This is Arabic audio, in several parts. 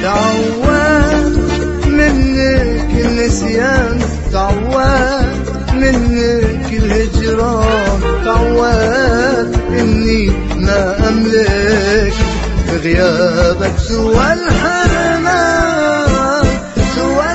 تعود منك النسيان، تعود منك الهجران، تعود إني ما أملك بغيابك سوى الحرمان، سوى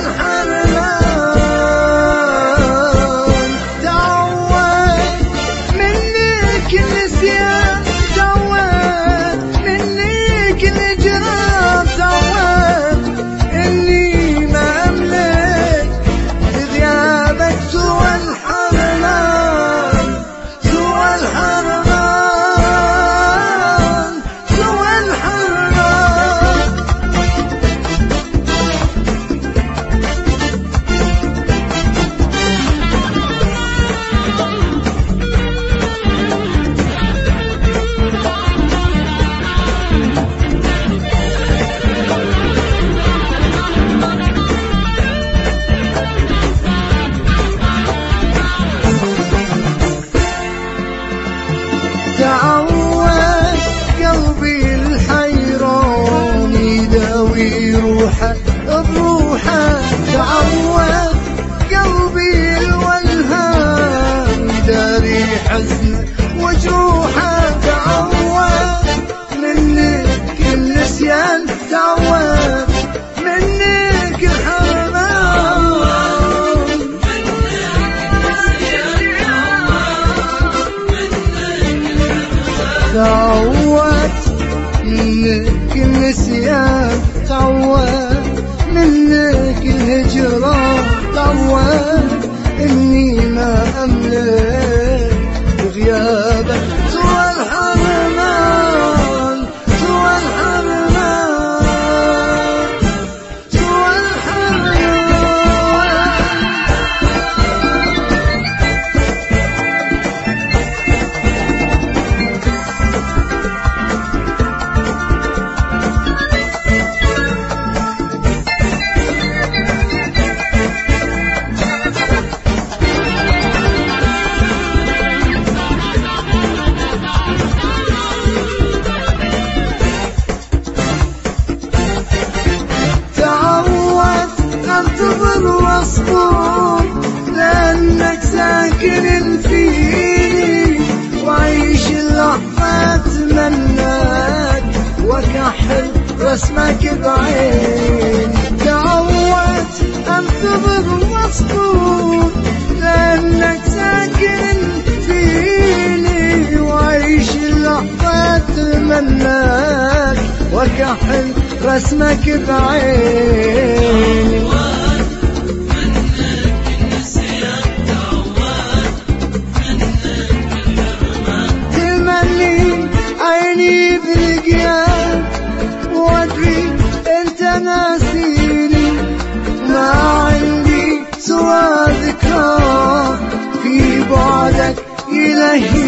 الحرمان. تعود منك النسيان، تعود منك الهجران، تعود إني ما أملك بغيابك سوى الحرمان، سوى الحرمان، سوى الحرمان. تعود قلبي الحيران يداوي روحه بروحه، تعود قلبي الولهان يداري حزنه وجروحه، تعود منك النسيان، تعود منك الحرمان. تعود منك النسيان، تعود منك الهجران، تعود إني ما أملك بغيابك سوى الحرمان، سوى الحرمان، سوى الحرمان. انتظر واصبر لأنك ساكن فيني، وعيش اللحظة أتمناك وكحل رسمك بعيني. تعود انتظر واصبر لأنك ساكن فيني، وعيش اللحظة أتمناك وكحل رسمك بعيني. تملي عيني بالقيام وادري انت ناسيني، ما عندي سوى ذكرى في بعدك إلهي.